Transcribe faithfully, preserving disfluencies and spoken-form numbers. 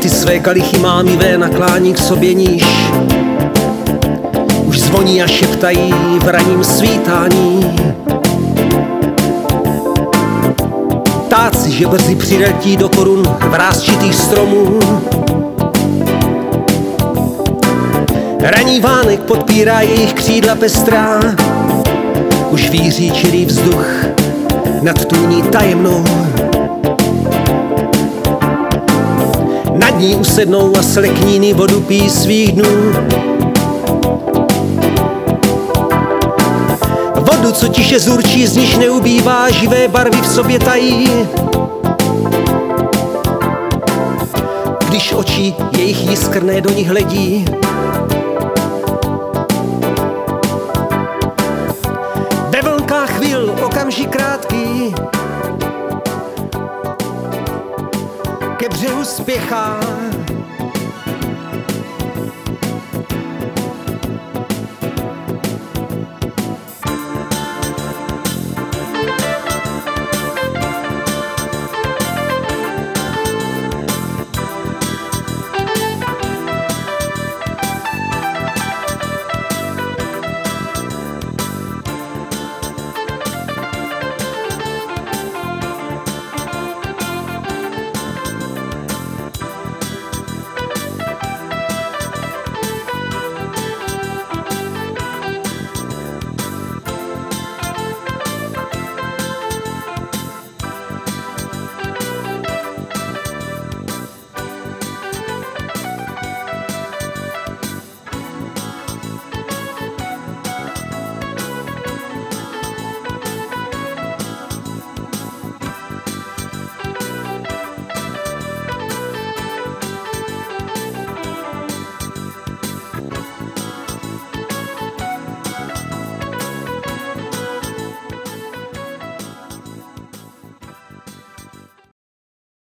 Ty své kalichy mámivé naklání k sobě níž. Už zvoní a šeptají v raním svítání. Ptáci, že brzy přiletí do korun vrásčitých stromů. Raní vánek podpírá jejich křídla pestrá. Už víří čirý vzduch nad tůní tajemnou. Nad ní usednou a slekníny vodu pí svých dnů. Vodu, co tiše zurčí, z níž neubývá, živé barvy v sobě tají. Když oči jejich jiskrné do nich hledí. Ve vlnkách chvil okamžik krátký ke břehu spěchá.